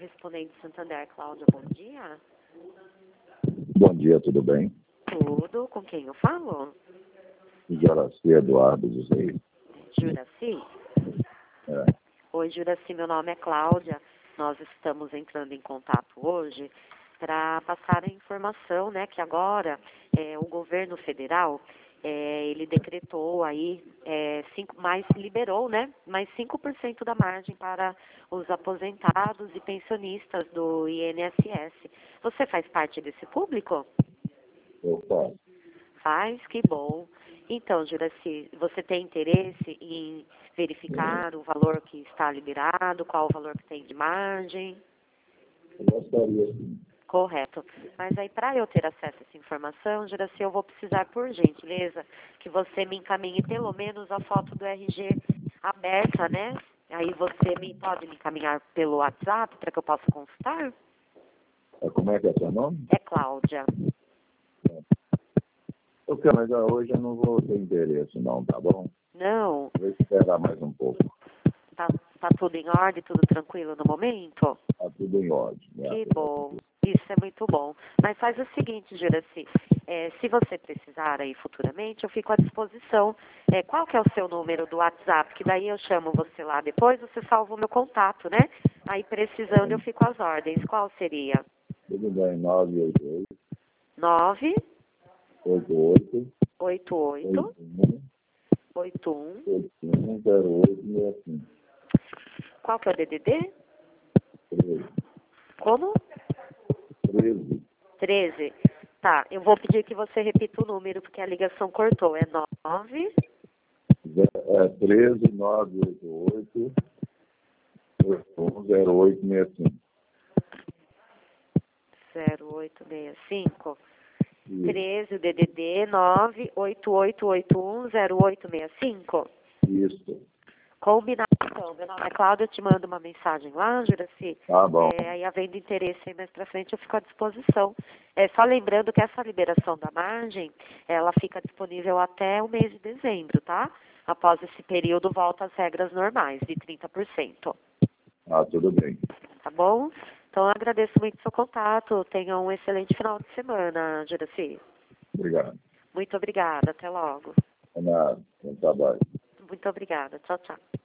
Correspondente Santander, Cláudia, bom dia. Bom dia, tudo bem? Tudo, com quem eu falo? Juraci Eduardo dos Reis. Juraci? É. Oi, Juraci, meu nome é Cláudia. Nós estamos entrando em contato hoje para passar a informação, né, que agora o governo federal, ele decretou aí, liberou, né, mais 5% da margem para os aposentados e pensionistas do INSS. Você faz parte desse público? Eu faço. Faz? Que bom. Então, Juraci, você tem interesse em verificar o valor que está liberado, qual o valor que tem de margem? Eu gostaria, sim. Correto. Mas aí, para eu ter acesso a essa informação, Juraci, eu vou precisar, por gentileza, que você me encaminhe pelo menos a foto do RG aberta, né? Aí você pode me encaminhar pelo WhatsApp para que eu possa consultar? Como é que é seu nome? É Cláudia. Ok, mas hoje eu não vou ter interesse não, tá bom? Não? Vou esperar mais um pouco. Tá tudo em ordem, tudo tranquilo no momento? Tá tudo em ordem. Que bom. Isso é muito bom. Mas faz o seguinte, Juraci, se você precisar aí futuramente, eu fico à disposição. Qual que é o seu número do WhatsApp? Que daí eu chamo você lá depois, você salva o meu contato, né? Aí precisando eu fico às ordens. Qual seria? Tudo bem, 988 9 88 88 81 81. 0865. Qual que é o DDD? 13. Como? 13. 13. Tá, eu vou pedir que você repita o número, porque a ligação cortou. É 9 13 988 0865. 0865. 13, o DDD 988810865. Isso. Combinado, então. Meu nome é Cláudia, eu te mando uma mensagem lá, Juraci. Tá bom. Aí, havendo interesse aí mais pra frente, eu fico à disposição. Só lembrando que essa liberação da margem, ela fica disponível até o mês de dezembro, tá? Após esse período, volta às regras normais, de 30%. Ah, tudo bem. Tá bom? Então, eu agradeço muito o seu contato. Tenha um excelente final de semana, Juraci. Obrigado. Muito obrigada. Até logo. É nada. Bom trabalho. Muito obrigada. Tchau, tchau.